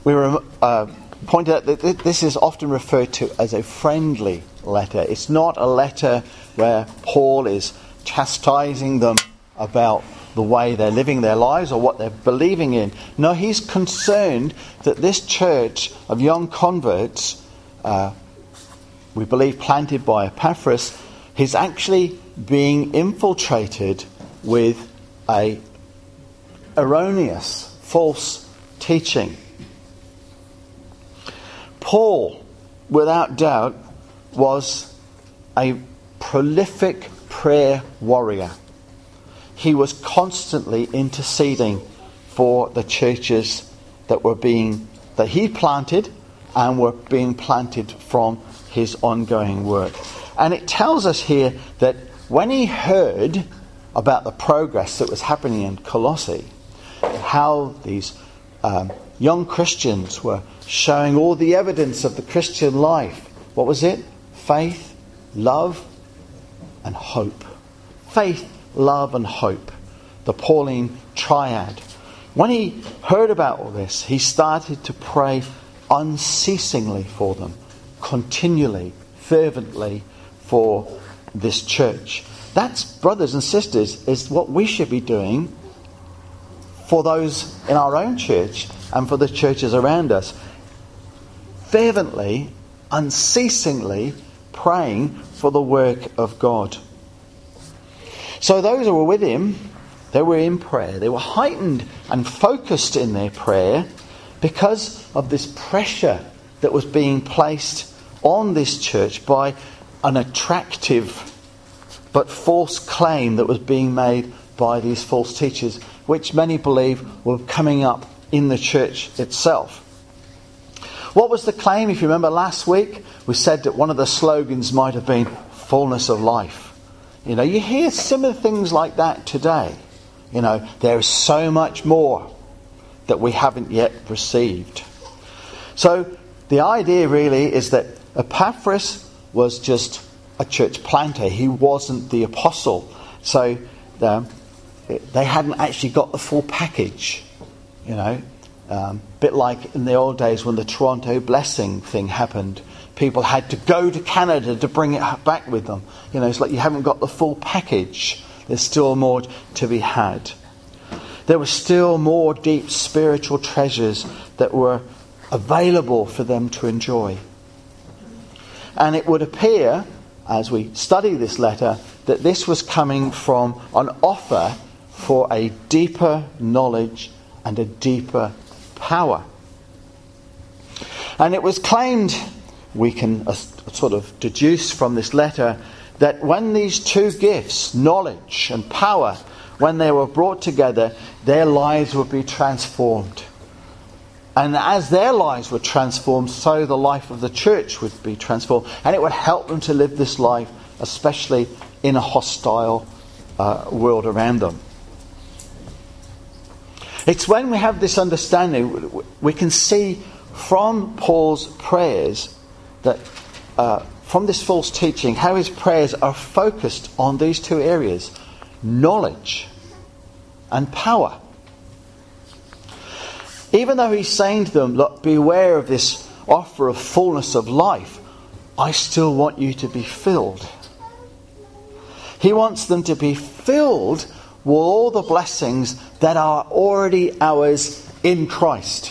we were pointed out that this is often referred to as a friendly letter. It's not a letter where Paul is chastising them about the way they're living their lives or what they're believing in. No, he's concerned that this church of young converts, we believe planted by Epaphras, is actually being infiltrated with a erroneous, false teaching. Paul, without doubt, was a prolific prayer warrior. He was constantly interceding for the churches that he planted and were being planted from his ongoing work. And it tells us here that when he heard about the progress that was happening in Colossae, how these young Christians were showing all the evidence of the Christian life. What was it? Faith, love, and hope. Faith, love, and hope. The Pauline triad. When he heard about all this, he started to pray unceasingly for them, continually, fervently for this church. That's, brothers and sisters, is what we should be doing for those in our own church and for the churches around us. Fervently, unceasingly praying for the work of God. So those who were with him, they were in prayer. They were heightened and focused in their prayer because of this pressure that was being placed on this church by an attractive but false claim that was being made by these false teachers, which many believe were coming up in the church itself. What was the claim? If you remember last week, we said that one of the slogans might have been fullness of life. You hear similar things like that today. There is so much more that we haven't yet received. So the idea really is that Epaphras was just a church planter. He wasn't the apostle. So they hadn't actually got the full package. Bit like in the old days when the Toronto Blessing thing happened. People had to go to Canada to bring it back with them. It's like you haven't got the full package. There's still more to be had. There were still more deep spiritual treasures that were available for them to enjoy. And it would appear, as we study this letter, that this was coming from an offer for a deeper knowledge and a deeper power. And it was claimed, we can sort of deduce from this letter, that when these two gifts, knowledge and power, when they were brought together, their lives would be transformed. And as their lives were transformed, so the life of the church would be transformed. And it would help them to live this life, especially in a hostile world around them. It's when we have this understanding, we can see from Paul's prayers that from this false teaching, how his prayers are focused on these two areas, knowledge and power. Even though he's saying to them, look, beware of this offer of fullness of life, I still want you to be filled. He wants them to be filled with all the blessings that are already ours in Christ.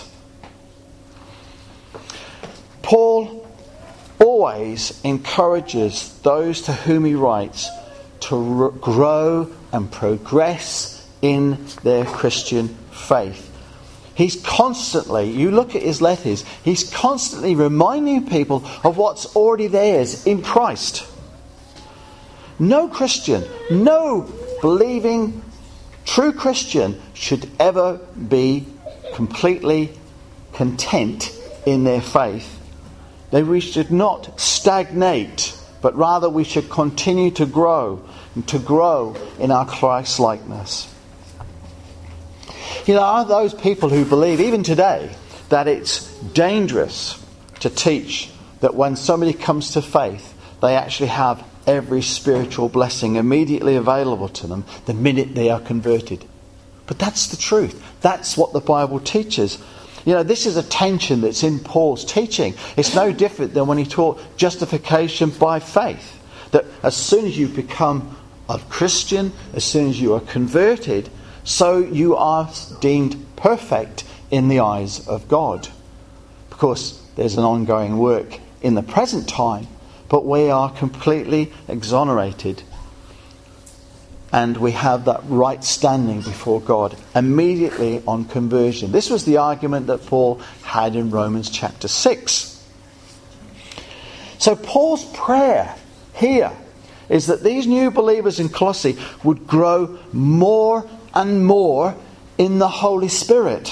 Paul always encourages those to whom he writes to grow and progress in their Christian faith. He's constantly, you look at his letters, he's constantly reminding people of what's already theirs in Christ. No Christian, no believing true Christian should ever be completely content in their faith. That we should not stagnate, but rather we should continue to grow and to grow in our Christ-likeness. There are those people who believe, even today, that it's dangerous to teach that when somebody comes to faith, they actually have every spiritual blessing immediately available to them the minute they are converted. But that's the truth. That's what the Bible teaches. This is a tension that's in Paul's teaching. It's no different than when he taught justification by faith. That as soon as you become a Christian, as soon as you are converted, so you are deemed perfect in the eyes of God. Of course, there's an ongoing work in the present time, but we are completely exonerated. And we have that right standing before God immediately on conversion. This was the argument that Paul had in Romans chapter 6. So Paul's prayer here is that these new believers in Colossae would grow more and more in the Holy Spirit.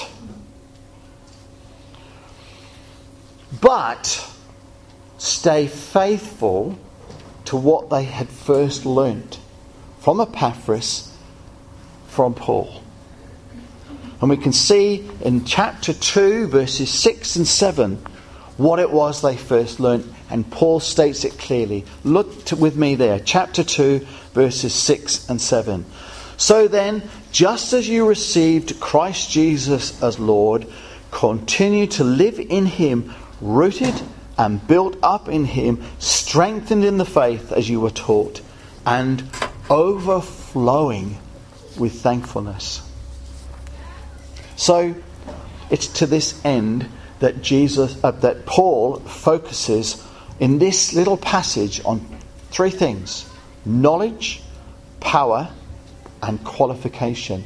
But stay faithful to what they had first learnt from Epaphras, from Paul. And we can see in chapter 2, verses 6 and 7, what it was they first learnt. And Paul states it clearly. Look with me there. Chapter 2, verses 6 and 7. So then, just as you received Christ Jesus as Lord, continue to live in him, rooted and built up in him, strengthened in the faith as you were taught, and overflowing with thankfulness. So it's to this end that that Paul focuses in this little passage on three things: knowledge, power, and qualification.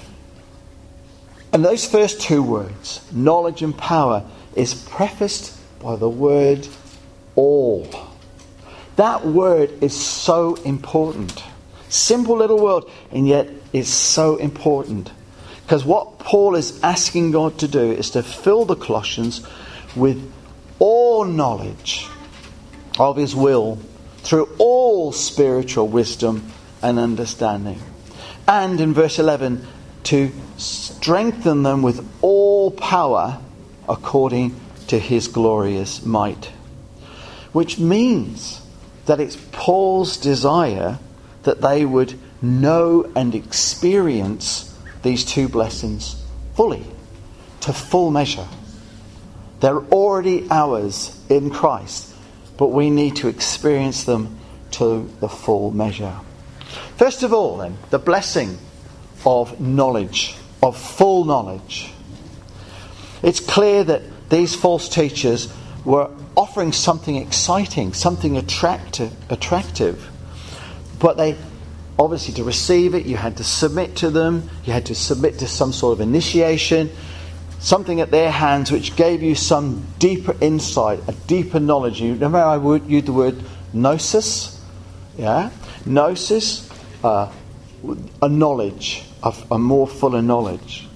And those first two words, knowledge and power, is prefaced by the word all. That word is so important. Simple little word, and yet it's so important. Because what Paul is asking God to do is to fill the Colossians with all knowledge of his will through all spiritual wisdom and understanding. And in verse 11, to strengthen them with all power according to his glorious might. Which means that it's Paul's desire that they would know and experience these two blessings fully, to full measure. They're already ours in Christ, but we need to experience them to the full measure. First of all, then, the blessing of knowledge, of full knowledge. It's clear that these false teachers were offering something exciting, something attractive. But they, obviously, to receive it, you had to submit to them. You had to submit to some sort of initiation, something at their hands which gave you some deeper insight, a deeper knowledge. You remember I would use the word gnosis? Yeah? Gnosis, a knowledge, a more fuller knowledge.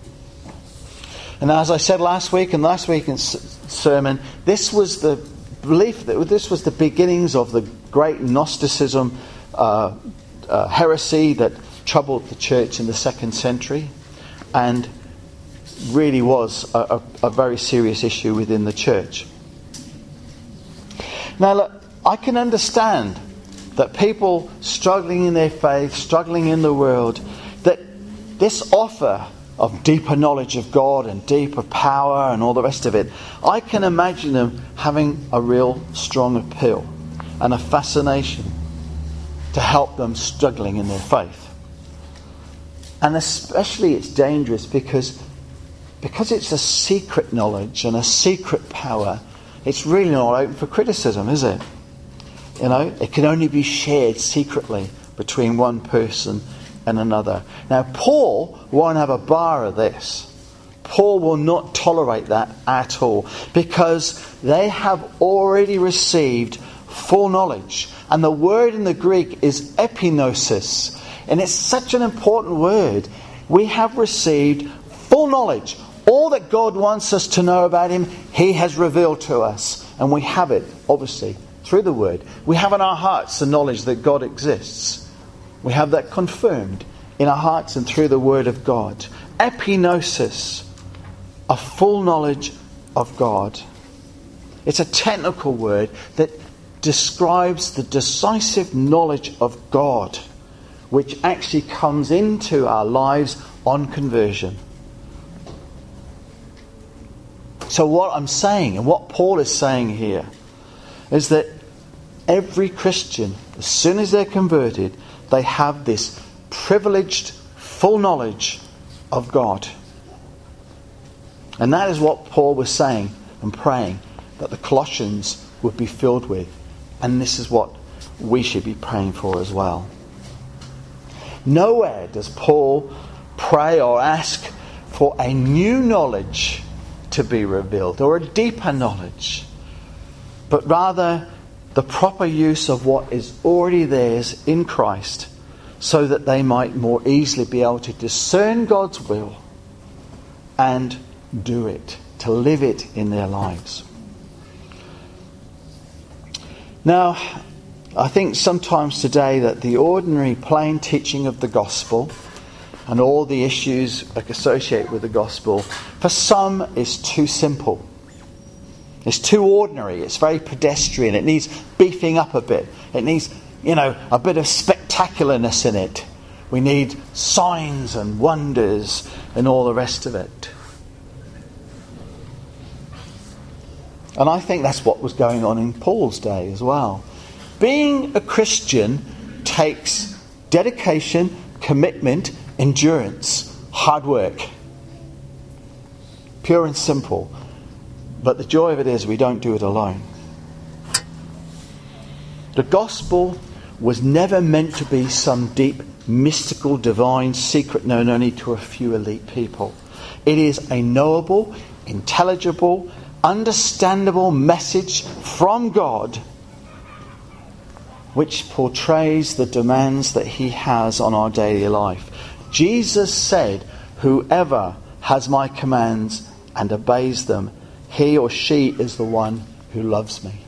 And as I said last week, in last week's sermon, this was the belief that this was the beginnings of the great Gnosticism heresy that troubled the church in the 2nd century, and really was a very serious issue within the church. Now look, I can understand that people struggling in their faith, struggling in the world, that this offer of deeper knowledge of God and deeper power and all the rest of it, I can imagine them having a real strong appeal and a fascination to help them struggling in their faith. And especially it's dangerous because it's a secret knowledge and a secret power. It's really not open for criticism, is it? You know, it can only be shared secretly between one person and another. Now, Paul won't have a bar of this. Paul will not tolerate that at all, because they have already received full knowledge. And the word in the Greek is epignosis. And it's such an important word. We have received full knowledge. All that God wants us to know about him, he has revealed to us. And we have it, obviously, through the word. We have in our hearts the knowledge that God exists. We have that confirmed in our hearts and through the word of God. Epignosis, a full knowledge of God. It's a technical word that describes the decisive knowledge of God, which actually comes into our lives on conversion. So what I'm saying, and what Paul is saying here, is that every Christian, as soon as they're converted, they have this privileged, full knowledge of God. And that is what Paul was saying and praying that the Colossians would be filled with. And this is what we should be praying for as well. Nowhere does Paul pray or ask for a new knowledge to be revealed or a deeper knowledge, but rather the proper use of what is already theirs in Christ, so that they might more easily be able to discern God's will and do it, to live it in their lives. Now, I think sometimes today that the ordinary plain teaching of the gospel and all the issues associated with the gospel, for some is too simple. It's too ordinary. It's very pedestrian. It needs beefing up a bit. It needs, a bit of spectacularness in it. We need signs and wonders and all the rest of it. And I think that's what was going on in Paul's day as well. Being a Christian takes dedication, commitment, endurance, hard work. Pure and simple. But the joy of it is we don't do it alone. The gospel was never meant to be some deep, mystical, divine secret known only to a few elite people. It is a knowable, intelligible, understandable message from God, which portrays the demands that he has on our daily life. Jesus said, "Whoever has my commands and obeys them, he or she is the one who loves me."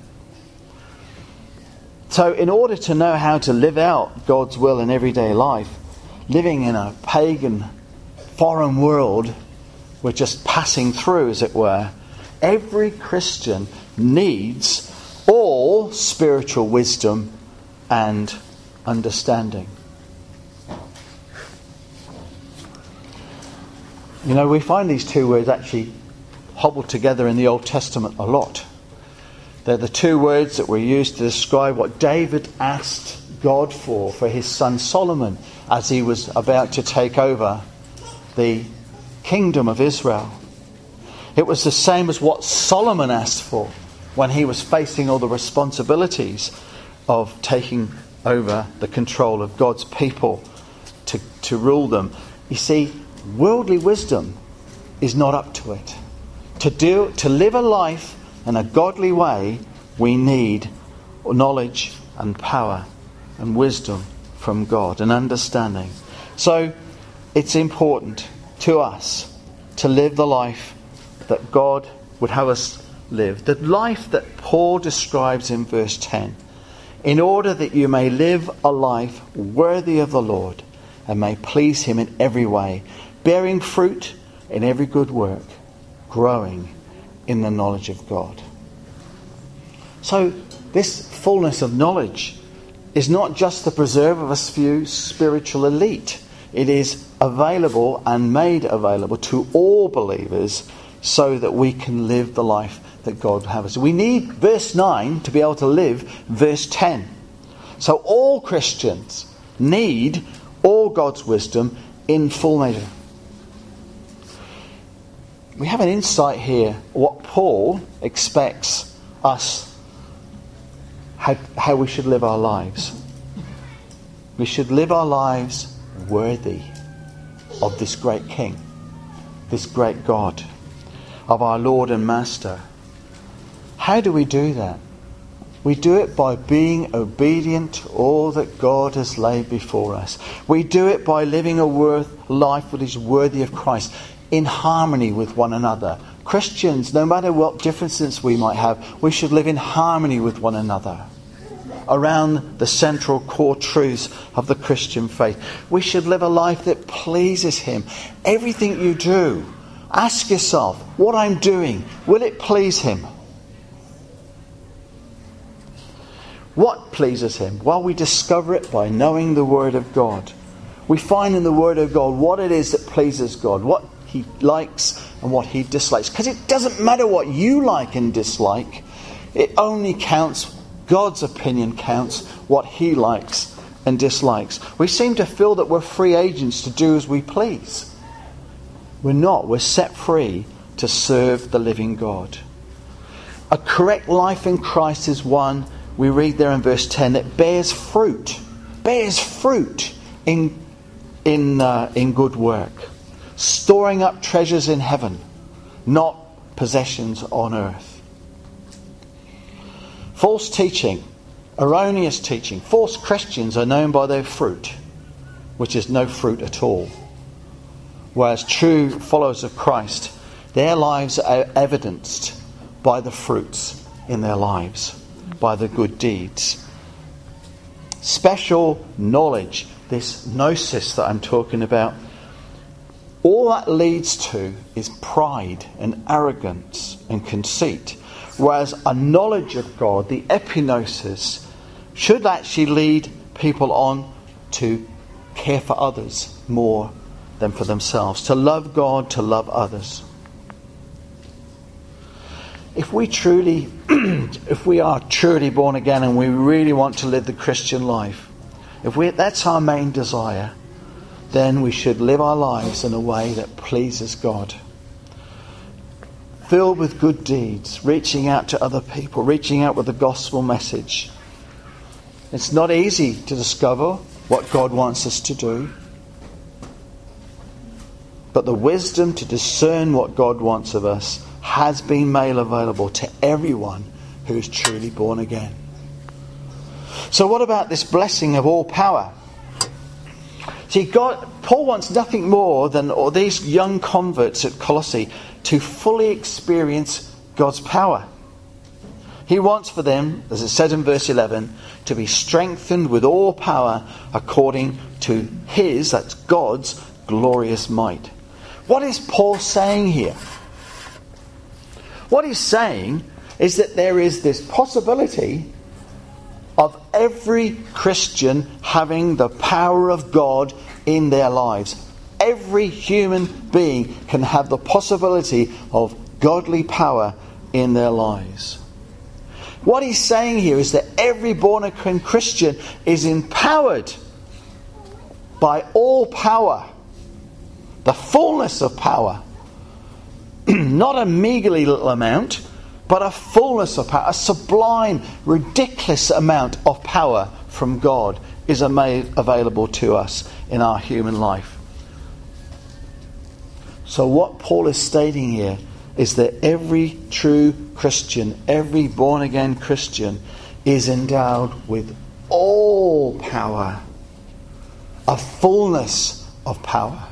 So in order to know how to live out God's will in everyday life, living in a pagan, foreign world, we're just passing through, as it were, every Christian needs all spiritual wisdom and understanding. We find these two words actually hobbled together in the Old Testament a lot. They're the two words that were used to describe what David asked God for his son Solomon as he was about to take over the kingdom of Israel. It was the same as what Solomon asked for when he was facing all the responsibilities of taking over the control of God's people to rule them. You see, worldly wisdom is not up to it. To live a life in a godly way, we need knowledge and power and wisdom from God and understanding. So it's important to us to live the life that God would have us live. The life that Paul describes in verse 10. In order that you may live a life worthy of the Lord and may please him in every way, bearing fruit in every good work, growing in the knowledge of God. So this fullness of knowledge is not just the preserve of a few spiritual elite. It is available and made available to all believers so that we can live the life that God has us. We need verse 9 to be able to live verse 10. So all Christians need all God's wisdom in full measure. We have an insight here what Paul expects us, how we should live our lives. We should live our lives worthy of this great King, this great God, of our Lord and Master. How do we do that? We do it by being obedient to all that God has laid before us. We do it by living a life that is worthy of Christ, in harmony with one another. Christians, no matter what differences we might have, we should live in harmony with one another around the central core truths of the Christian faith. We should live a life that pleases him. Everything you do, ask yourself, what I'm doing, will it please him? What pleases him? Well, we discover it by knowing the Word of God. We find in the Word of God what it is that pleases God, what he likes and what he dislikes. Because it doesn't matter what you like and dislike. It only counts, God's opinion counts, what he likes and dislikes. We seem to feel that we're free agents to do as we please. We're not. We're set free to serve the living God. A correct life in Christ is one, we read there in verse 10, that bears fruit in good work, storing up treasures in heaven, not possessions on earth. False teaching, erroneous teaching, false Christians are known by their fruit, which is no fruit at all. Whereas true followers of Christ, their lives are evidenced by the fruits in their lives, by the good deeds. Special knowledge, this gnosis that I'm talking about, all that leads to is pride and arrogance and conceit. Whereas a knowledge of God, the epignosis, should actually lead people on to care for others more than for themselves, to love God, to love others. If we are truly born again and we really want to live the Christian life, that's our main desire, then we should live our lives in a way that pleases God. Filled with good deeds, reaching out to other people, reaching out with the gospel message. It's not easy to discover what God wants us to do, but the wisdom to discern what God wants of us has been made available to everyone who is truly born again. So what about this blessing of all power? See, Paul wants nothing more than these young converts at Colossae to fully experience God's power. He wants for them, as it says in verse 11, to be strengthened with all power according to his, that's God's, glorious might. What is Paul saying here? What he's saying is that there is this possibility of every Christian having the power of God in their lives. Every human being can have the possibility of godly power in their lives. What he's saying here is that every born-again Christian is empowered by all power, the fullness of power. Not a meagerly little amount, but a fullness of power, a sublime, ridiculous amount of power from God is made available to us in our human life. So what Paul is stating here is that every true Christian, every born-again Christian is endowed with all power, a fullness of power.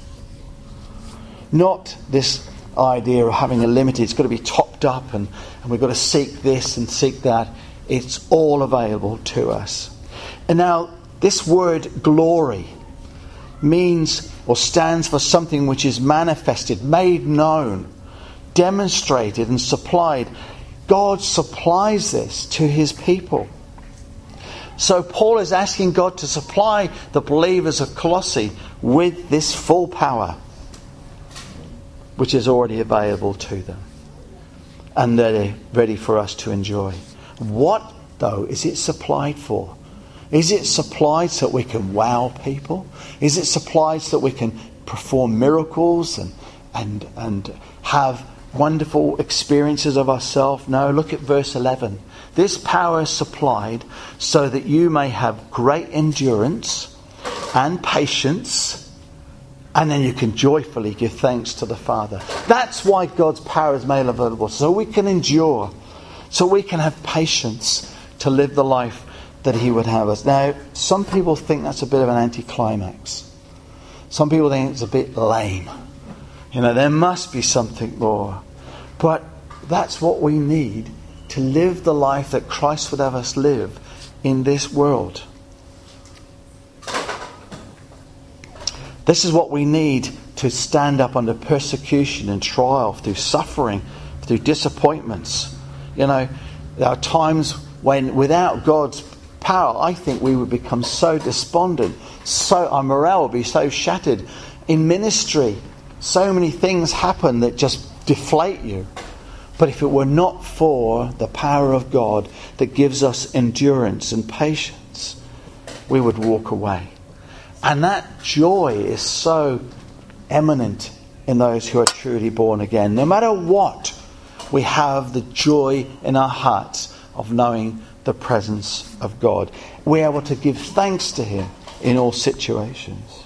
Not this idea of having a limited, it's got to be topped up and we've got to seek this and seek that. It's all available to us. And now this word glory means or stands for something which is manifested, made known, demonstrated and supplied. God supplies this to his people. So Paul is asking God to supply the believers of Colossae with this full power, which is already available to them. And they're ready for us to enjoy. What, though, is it supplied for? Is it supplied so that we can wow people? Is it supplied so that we can perform miracles and have wonderful experiences of ourselves? No, look at verse 11. This power is supplied so that you may have great endurance and patience, and then you can joyfully give thanks to the Father. That's why God's power is made available, so we can endure, so we can have patience to live the life that he would have us. Now, some people think that's a bit of an anticlimax. Some people think it's a bit lame. There must be something more. But that's what we need to live the life that Christ would have us live in this world. This is what we need to stand up under persecution and trial, through suffering, through disappointments. There are times when without God's power, I think we would become so despondent, so our morale would be so shattered. In ministry, So many things happen that just deflate you. But if it were not for the power of God that gives us endurance and patience, we would walk away. And that joy is so eminent in those who are truly born again. No matter what, we have the joy in our hearts of knowing the presence of God. We're able to give thanks to Him in all situations.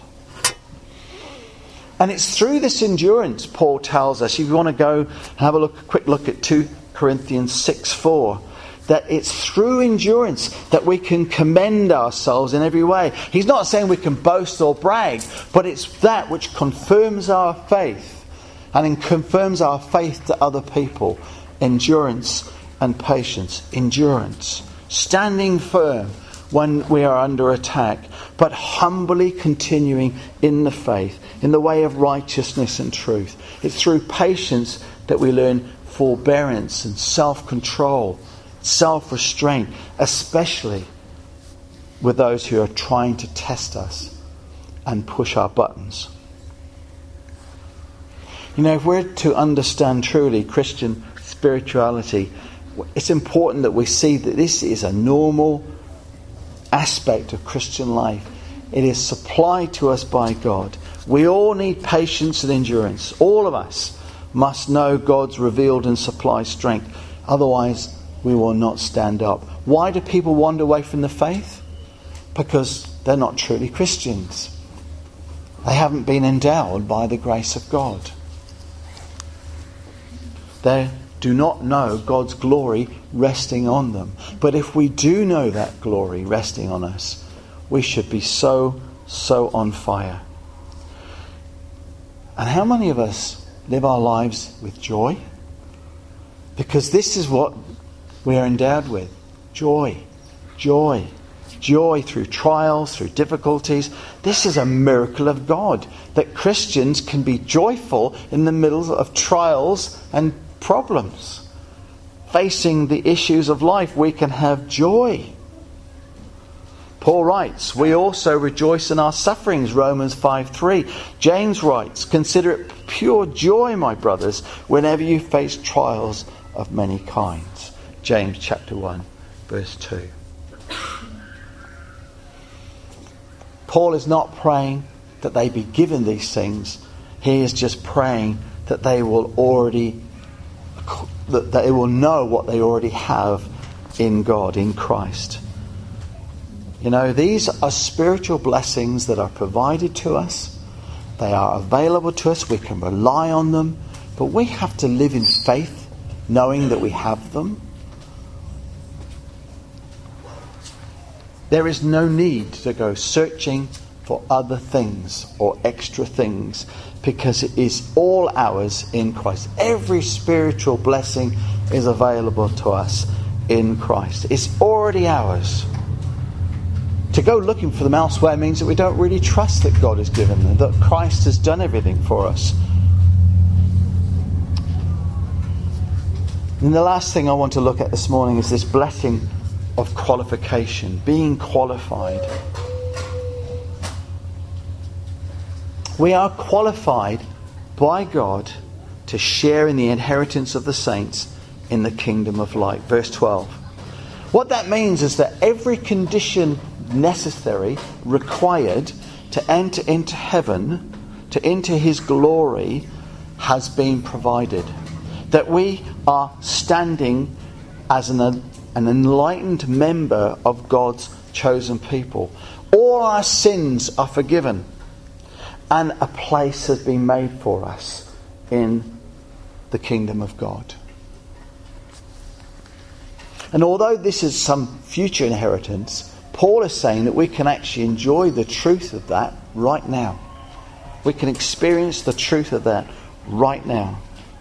And it's through this endurance, Paul tells us, if you want to go and have a quick look at 2 Corinthians 6:4, that it's through endurance that we can commend ourselves in every way. He's not saying we can boast or brag, but it's that which confirms our faith and confirms our faith to other people. Endurance and patience. Endurance. Standing firm when we are under attack, but humbly continuing in the faith, in the way of righteousness and truth. It's through patience that we learn forbearance and self-control, self-restraint, especially with those who are trying to test us and push our buttons. You know, if we're to understand truly Christian spirituality, it's important that we see that this is a normal aspect of Christian life. It is supplied to us by God. We all need patience and endurance. All of us must know God's revealed and supplied strength. Otherwise, we will not stand up. Why do people wander away from the faith? Because they're not truly Christians. They haven't been endowed by the grace of God. They do not know God's glory resting on them. But if we do know that glory resting on us, we should be so on fire. And how many of us live our lives with joy? Because this is what we are endowed with. Joy. Joy. Joy through trials, through difficulties. This is a miracle of God, that Christians can be joyful in the middle of trials and problems. Facing the issues of life, we can have joy. Paul writes, we also rejoice in our sufferings, Romans 5:3. James writes, consider it pure joy, my brothers, whenever you face trials of many kinds. James chapter 1, verse 2. Paul is not praying that they be given these things. He is just praying that they will know what they already have in God, in Christ. You know, these are spiritual blessings that are provided to us. They are available to us. We can rely on them. But we have to live in faith, knowing that we have them. There is no need to go searching for other things or extra things, because it is all ours in Christ. Every spiritual blessing is available to us in Christ. It's already ours. To go looking for them elsewhere means that we don't really trust that God has given them, that Christ has done everything for us. And the last thing I want to look at this morning is this blessing of qualification, being qualified. We are qualified by God to share in the inheritance of the saints in the kingdom of light. Verse 12. What that means is that every condition necessary, required to enter into heaven, to enter His glory, has been provided. That we are standing as an enlightened member of God's chosen people. All our sins are forgiven, and a place has been made for us in the kingdom of God. And although this is some future inheritance, Paul is saying that we can actually enjoy the truth of that right now. We can experience the truth of that right now.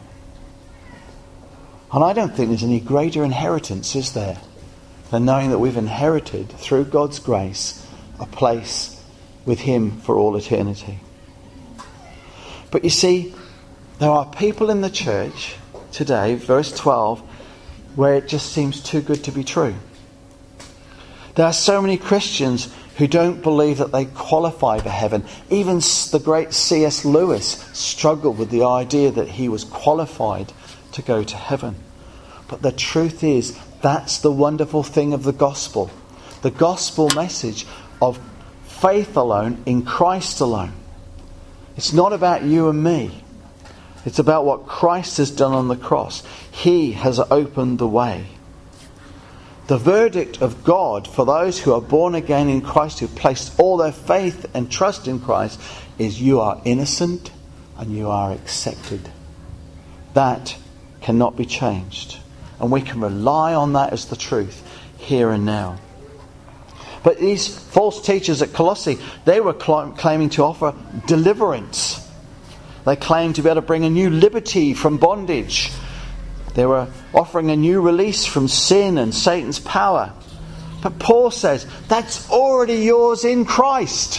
And I don't think there's any greater inheritance, is there, than knowing that we've inherited, through God's grace, a place with Him for all eternity. But you see, there are people in the church today, verse 12, where it just seems too good to be true. There are so many Christians who don't believe that they qualify for heaven. Even the great C.S. Lewis struggled with the idea that he was qualified to go to heaven. But the truth is, that's the wonderful thing of the gospel. The gospel message of faith alone in Christ alone. It's not about you and me. It's about what Christ has done on the cross. He has opened the way. The verdict of God for those who are born again in Christ, who placed all their faith and trust in Christ, is you are innocent and you are accepted. That cannot be changed. And we can rely on that as the truth here and now. But these false teachers at Colossae, they were claiming to offer deliverance. They claimed to be able to bring a new liberty from bondage. They were offering a new release from sin and Satan's power. But Paul says, that's already yours in Christ.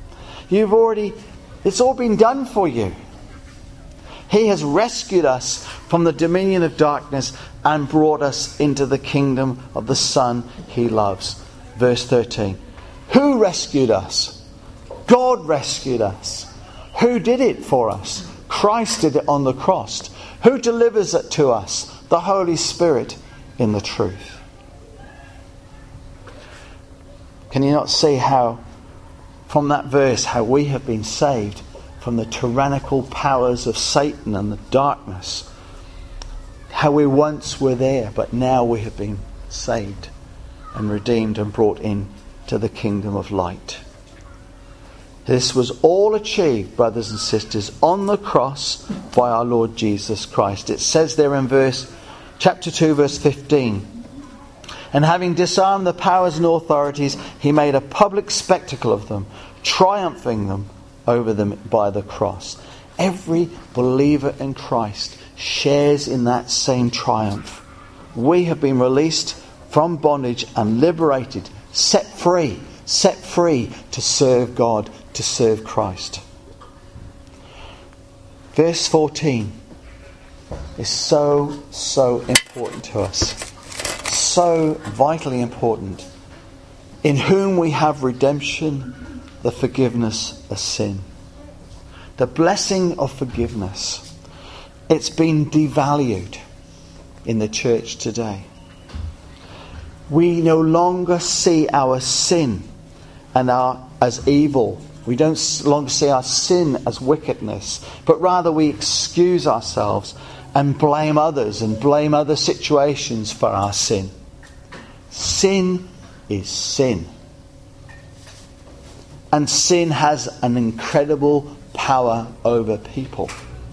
It's all been done for you. He has rescued us from the dominion of darkness and brought us into the kingdom of the Son he loves. Verse 13. Who rescued us? God rescued us. Who did it for us? Christ did it on the cross. Who delivers it to us? The Holy Spirit in the truth. Can you not see how, from that verse, how we have been saved from the tyrannical powers of Satan and the darkness? How we once were there, but now we have been saved and redeemed and brought in to the kingdom of light. This was all achieved, brothers and sisters, on the cross by our Lord Jesus Christ. It says there in chapter 2, verse 15, and having disarmed the powers and authorities, he made a public spectacle of them, triumphing them over them by the cross. Every believer in Christ shares in that same triumph. We have been released from bondage and liberated, set free to serve God, to serve Christ. Verse 14 is so important to us. So vitally important. In whom we have redemption, the forgiveness of sin. The blessing of forgiveness. It's been devalued in the church today. We no longer see our sin as evil. We don't longer see our sin as wickedness, but rather we excuse ourselves and blame others and blame other situations for our sin. Sin is sin. And sin has an incredible power over people.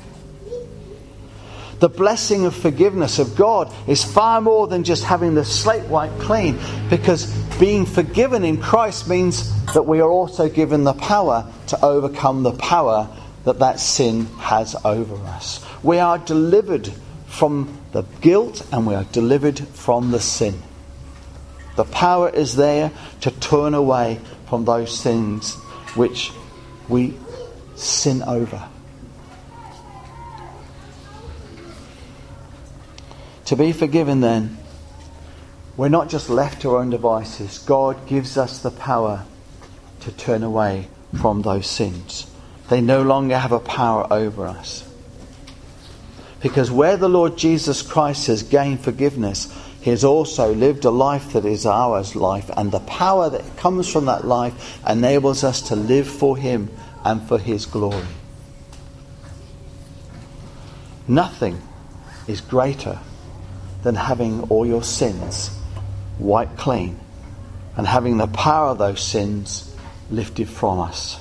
The blessing of forgiveness of God is far more than just having the slate wiped clean, because being forgiven in Christ means that we are also given the power to overcome the power that sin has over us. We are delivered from the guilt and we are delivered from the sin. The power is there to turn away from those things which we sin over. To be forgiven then, we're not just left to our own devices. God gives us the power to turn away from those sins. They no longer have a power over us. Because where the Lord Jesus Christ has gained forgiveness, he has also lived a life that is our life. And the power that comes from that life enables us to live for him and for his glory. Nothing is greater than having all your sins wiped clean and having the power of those sins lifted from us.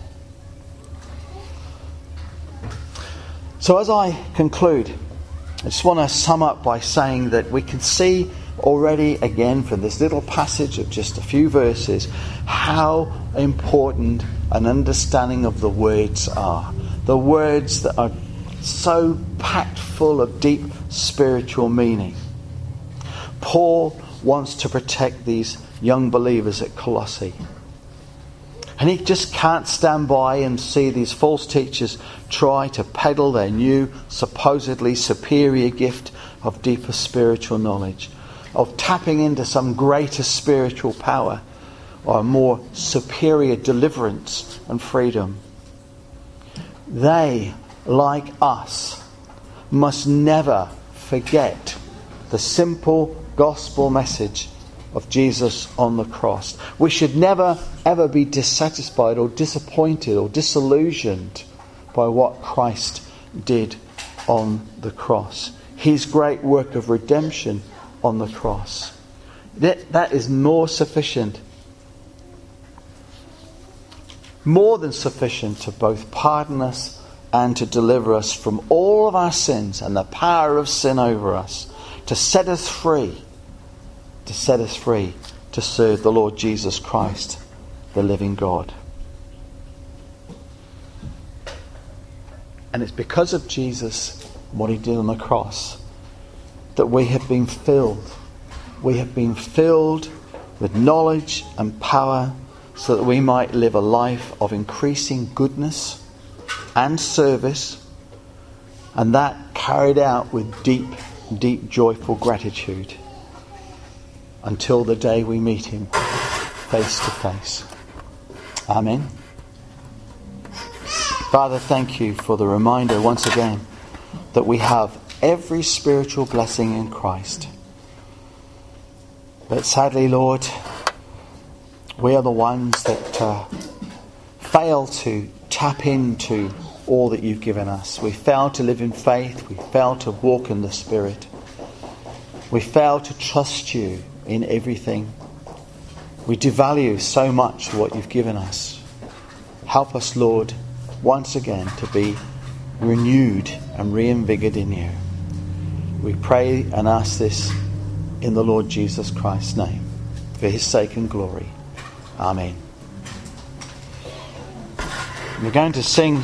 So as I conclude, I just want to sum up by saying that we can see already again from this little passage of just a few verses how important an understanding of the words are. The words that are so packed full of deep spiritual meaning. Paul wants to protect these young believers at Colossae. And he just can't stand by and see these false teachers try to peddle their new, supposedly superior gift of deeper spiritual knowledge, of tapping into some greater spiritual power, or a more superior deliverance and freedom. They, like us, must never forget the simple gospel message of Jesus on the cross. We should never ever be dissatisfied or disappointed or disillusioned by what Christ did on the cross. His great work of redemption on the cross. That is more than sufficient to both pardon us and to deliver us from all of our sins and the power of sin over us, to set us free to serve the Lord Jesus Christ, the living God. And it's because of Jesus, what he did on the cross, that we have been filled. We have been filled with knowledge and power so that we might live a life of increasing goodness and service, and that carried out with deep, deep joyful gratitude until the day we meet him face to face. Amen. Father, thank you for the reminder once again that we have every spiritual blessing in Christ. But sadly, Lord, we are the ones that fail to tap into all that you've given us. We fail to live in faith. We fail to walk in the Spirit. We fail to trust you in everything. We devalue so much what you've given us. Help us, Lord, once again to be renewed and reinvigorated in you. We pray and ask this in the Lord Jesus Christ's name, for his sake and glory. Amen. We're going to sing